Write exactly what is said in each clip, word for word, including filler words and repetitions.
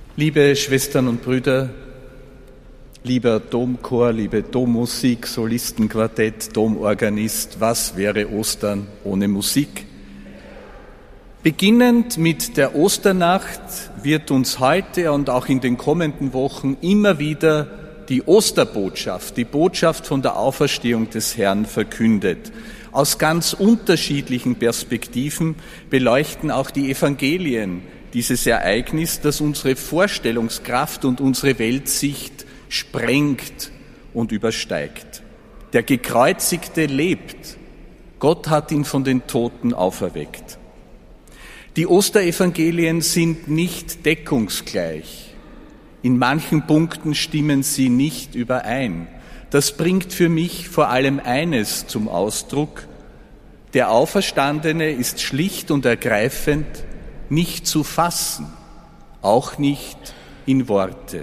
Liebe Schwestern und Brüder, lieber Domchor, liebe Dommusik, Solistenquartett, Domorganist, was wäre Ostern ohne Musik? Beginnend mit der Osternacht wird uns heute und auch in den kommenden Wochen immer wieder die Osterbotschaft, die Botschaft von der Auferstehung des Herrn verkündet. Aus ganz unterschiedlichen Perspektiven beleuchten auch die Evangelien dieses Ereignis, das unsere Vorstellungskraft und unsere Weltsicht sprengt und übersteigt. Der Gekreuzigte lebt. Gott hat ihn von den Toten auferweckt. Die Osterevangelien sind nicht deckungsgleich. In manchen Punkten stimmen sie nicht überein. Das bringt für mich vor allem eines zum Ausdruck: Der Auferstandene ist schlicht und ergreifend nicht zu fassen, auch nicht in Worte.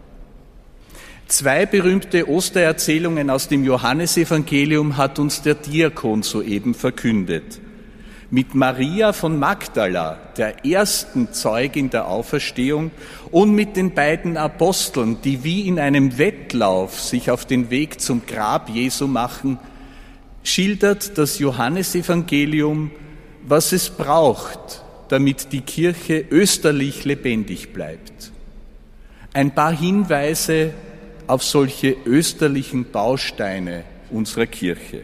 Zwei berühmte Ostererzählungen aus dem Johannesevangelium hat uns der Diakon soeben verkündet. Mit Maria von Magdala, der ersten Zeugin der Auferstehung, und mit den beiden Aposteln, die wie in einem Wettlauf sich auf den Weg zum Grab Jesu machen, schildert das Johannesevangelium, was es braucht, damit die Kirche österlich lebendig bleibt. Ein paar Hinweise auf solche österlichen Bausteine unserer Kirche.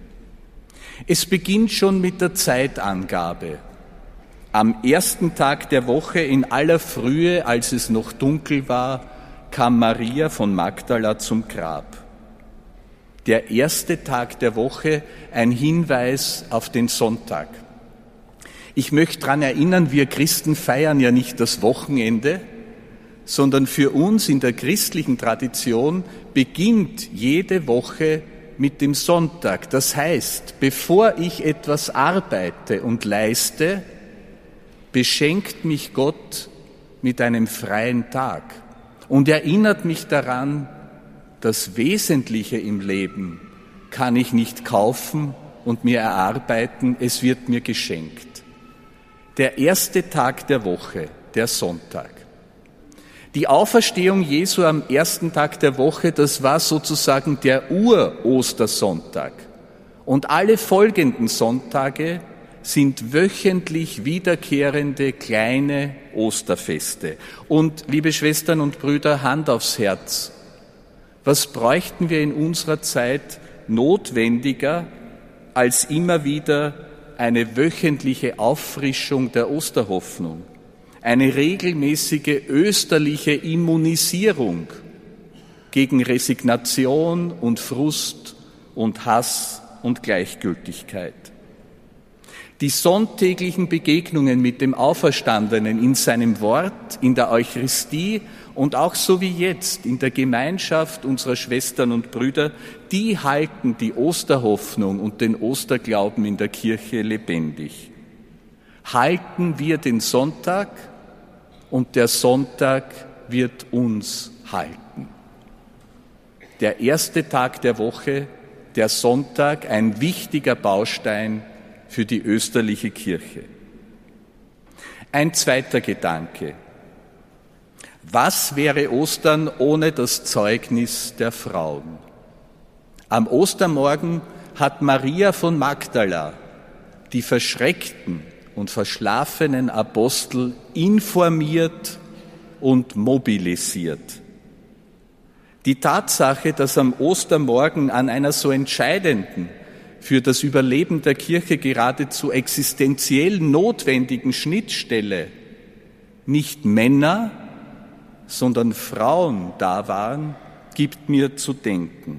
Es beginnt schon mit der Zeitangabe. Am ersten Tag der Woche in aller Frühe, als es noch dunkel war, kam Maria von Magdala zum Grab. Der erste Tag der Woche, ein Hinweis auf den Sonntag. Ich möchte daran erinnern, wir Christen feiern ja nicht das Wochenende, sondern für uns in der christlichen Tradition beginnt jede Woche mit dem Sonntag. Das heißt, bevor ich etwas arbeite und leiste, beschenkt mich Gott mit einem freien Tag und erinnert mich daran, das Wesentliche im Leben kann ich nicht kaufen und mir erarbeiten, es wird mir geschenkt. Der erste Tag der Woche, der Sonntag. Die Auferstehung Jesu am ersten Tag der Woche, das war sozusagen der Ur-Ostersonntag. Und alle folgenden Sonntage sind wöchentlich wiederkehrende kleine Osterfeste. Und, liebe Schwestern und Brüder, Hand aufs Herz. Was bräuchten wir in unserer Zeit notwendiger, als immer wieder eine wöchentliche Auffrischung der Osterhoffnung, eine regelmäßige österliche Immunisierung gegen Resignation und Frust und Hass und Gleichgültigkeit. Die sonntäglichen Begegnungen mit dem Auferstandenen in seinem Wort, in der Eucharistie und auch so wie jetzt in der Gemeinschaft unserer Schwestern und Brüder, die halten die Osterhoffnung und den Osterglauben in der Kirche lebendig. Halten wir den Sonntag und der Sonntag wird uns halten. Der erste Tag der Woche, der Sonntag, ein wichtiger Baustein für die österliche Kirche. Ein zweiter Gedanke. Was wäre Ostern ohne das Zeugnis der Frauen? Am Ostermorgen hat Maria von Magdala die verschreckten und verschlafenen Apostel informiert und mobilisiert. Die Tatsache, dass am Ostermorgen an einer so entscheidenden, für das Überleben der Kirche geradezu existenziell notwendigen Schnittstelle nicht Männer, sondern Frauen da waren, gibt mir zu denken.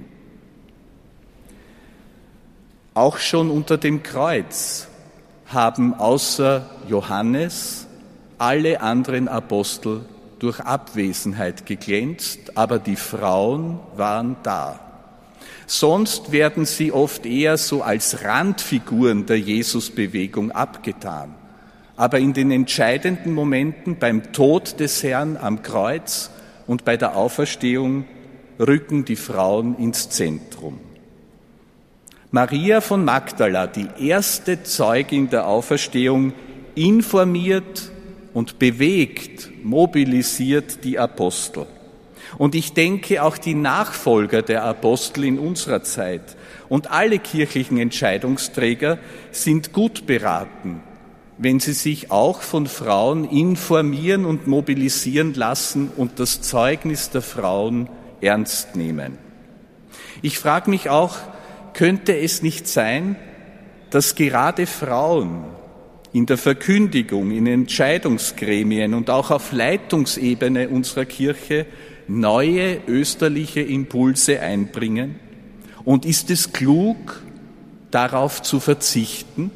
Auch schon unter dem Kreuz haben außer Johannes alle anderen Apostel durch Abwesenheit geglänzt, aber die Frauen waren da. Sonst werden sie oft eher so als Randfiguren der Jesusbewegung abgetan. Aber in den entscheidenden Momenten beim Tod des Herrn am Kreuz und bei der Auferstehung rücken die Frauen ins Zentrum. Maria von Magdala, die erste Zeugin der Auferstehung, informiert und bewegt, mobilisiert die Apostel. Und ich denke, auch die Nachfolger der Apostel in unserer Zeit und alle kirchlichen Entscheidungsträger sind gut beraten, wenn sie sich auch von Frauen informieren und mobilisieren lassen und das Zeugnis der Frauen ernst nehmen. Ich frage mich auch, könnte es nicht sein, dass gerade Frauen in der Verkündigung, in Entscheidungsgremien und auch auf Leitungsebene unserer Kirche neue österliche Impulse einbringen? Und ist es klug, darauf zu verzichten?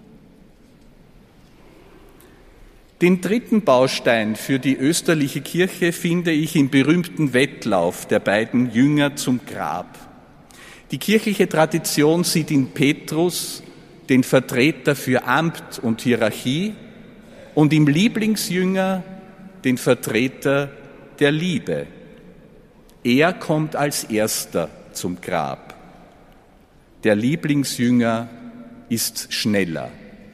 Den dritten Baustein für die österliche Kirche finde ich im berühmten Wettlauf der beiden Jünger zum Grab. Die kirchliche Tradition sieht in Petrus den Vertreter für Amt und Hierarchie und im Lieblingsjünger den Vertreter der Liebe. Er kommt als Erster zum Grab. Der Lieblingsjünger ist schneller.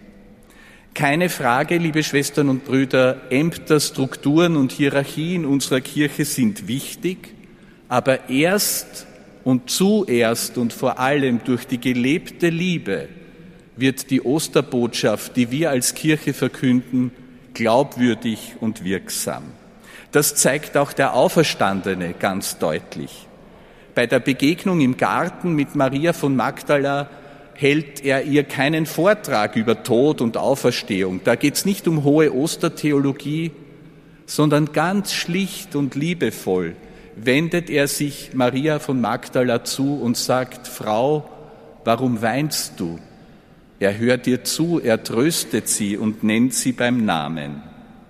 Keine Frage, liebe Schwestern und Brüder, Ämter, Strukturen und Hierarchien unserer Kirche sind wichtig, aber erst und zuerst und vor allem durch die gelebte Liebe wird die Osterbotschaft, die wir als Kirche verkünden, glaubwürdig und wirksam. Das zeigt auch der Auferstandene ganz deutlich. Bei der Begegnung im Garten mit Maria von Magdala hält er ihr keinen Vortrag über Tod und Auferstehung. Da geht es nicht um hohe Ostertheologie, sondern ganz schlicht und liebevoll wendet er sich Maria von Magdala zu und sagt: Frau, warum weinst du? Er hört ihr zu, er tröstet sie und nennt sie beim Namen.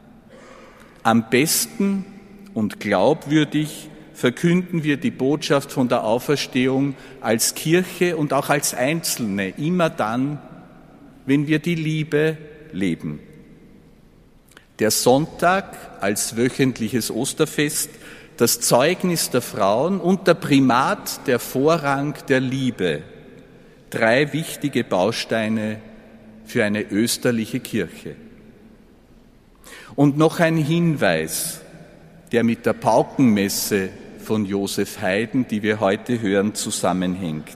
Am besten und glaubwürdig verkünden wir die Botschaft von der Auferstehung als Kirche und auch als Einzelne immer dann, wenn wir die Liebe leben. Der Sonntag als wöchentliches Osterfest, das Zeugnis der Frauen und der Primat, der Vorrang der Liebe. Drei wichtige Bausteine für eine österliche Kirche. Und noch ein Hinweis, der mit der Paukenmesse von Josef Haydn, die wir heute hören, zusammenhängt.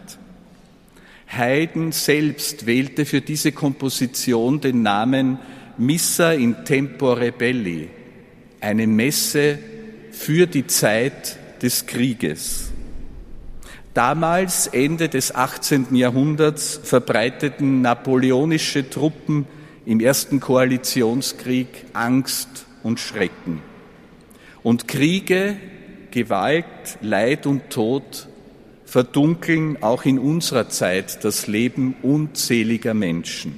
Haydn selbst wählte für diese Komposition den Namen Missa in tempore belli, eine Messe für die Zeit des Krieges. Damals, Ende des achtzehnten Jahrhunderts, verbreiteten napoleonische Truppen im ersten Koalitionskrieg Angst und Schrecken. Und Kriege, Gewalt, Leid und Tod verdunkeln auch in unserer Zeit das Leben unzähliger Menschen.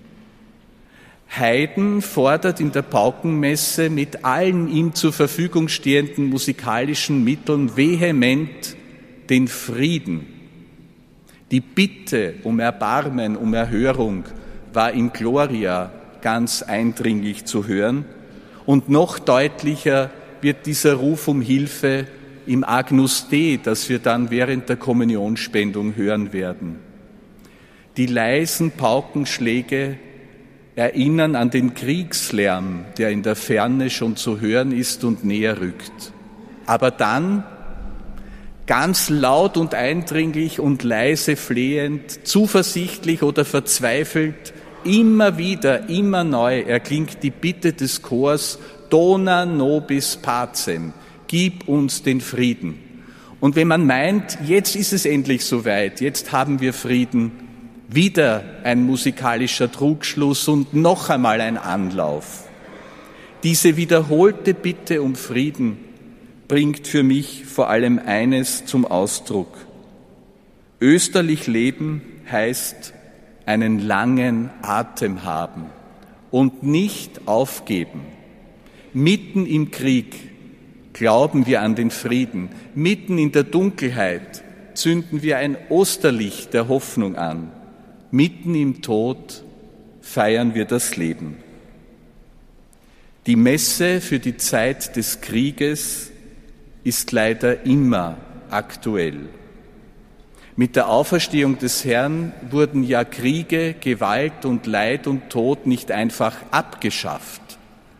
Haydn fordert in der Paukenmesse mit allen ihm zur Verfügung stehenden musikalischen Mitteln vehement den Frieden. Die Bitte um Erbarmen, um Erhörung war in Gloria ganz eindringlich zu hören und noch deutlicher wird dieser Ruf um Hilfe im Agnus Dei, das wir dann während der Kommunionspendung hören werden. Die leisen Paukenschläge erinnern an den Kriegslärm, der in der Ferne schon zu hören ist und näher rückt. Aber dann, ganz laut und eindringlich und leise flehend, zuversichtlich oder verzweifelt, immer wieder, immer neu erklingt die Bitte des Chors: Dona nobis pacem, gib uns den Frieden. Und wenn man meint, jetzt ist es endlich soweit, jetzt haben wir Frieden, wieder ein musikalischer Trugschluss und noch einmal ein Anlauf. Diese wiederholte Bitte um Frieden bringt für mich vor allem eines zum Ausdruck. Österlich leben heißt einen langen Atem haben und nicht aufgeben. Mitten im Krieg glauben wir an den Frieden. Mitten in der Dunkelheit zünden wir ein Osterlicht der Hoffnung an. Mitten im Tod feiern wir das Leben. Die Messe für die Zeit des Krieges ist leider immer aktuell. Mit der Auferstehung des Herrn wurden ja Kriege, Gewalt und Leid und Tod nicht einfach abgeschafft.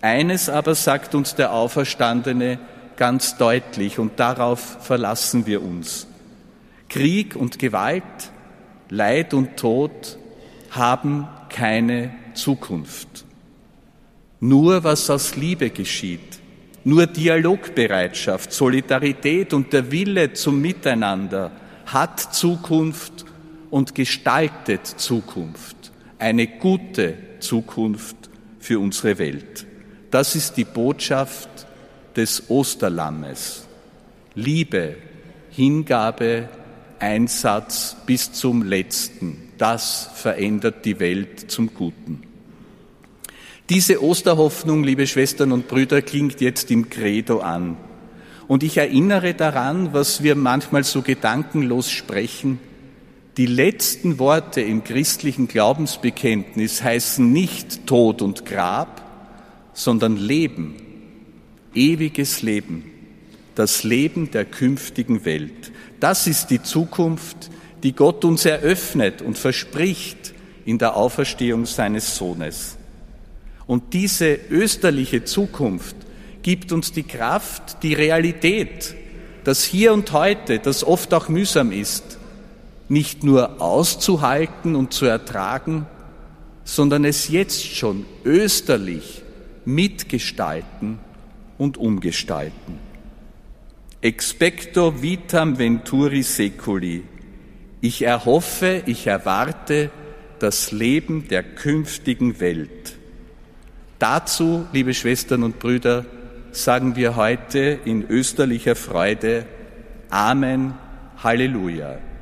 Eines aber sagt uns der Auferstandene ganz deutlich, und darauf verlassen wir uns: Krieg und Gewalt, Leid und Tod haben keine Zukunft. Nur was aus Liebe geschieht, nur Dialogbereitschaft, Solidarität und der Wille zum Miteinander hat Zukunft und gestaltet Zukunft, eine gute Zukunft für unsere Welt. Das ist die Botschaft des Osterlammes. Liebe, Hingabe, Einsatz bis zum Letzten, das verändert die Welt zum Guten. Diese Osterhoffnung, liebe Schwestern und Brüder, klingt jetzt im Credo an. Und ich erinnere daran, was wir manchmal so gedankenlos sprechen: Die letzten Worte im christlichen Glaubensbekenntnis heißen nicht Tod und Grab, sondern Leben, ewiges Leben, das Leben der künftigen Welt. Das ist die Zukunft, die Gott uns eröffnet und verspricht in der Auferstehung seines Sohnes. Und diese österliche Zukunft gibt uns die Kraft, die Realität, das Hier und Heute, das oft auch mühsam ist, nicht nur auszuhalten und zu ertragen, sondern es jetzt schon österlich mitgestalten und umgestalten. Expecto vitam venturi seculi. Ich erhoffe, ich erwarte das Leben der künftigen Welt. Dazu, liebe Schwestern und Brüder, sagen wir heute in österlicher Freude: Amen, Halleluja.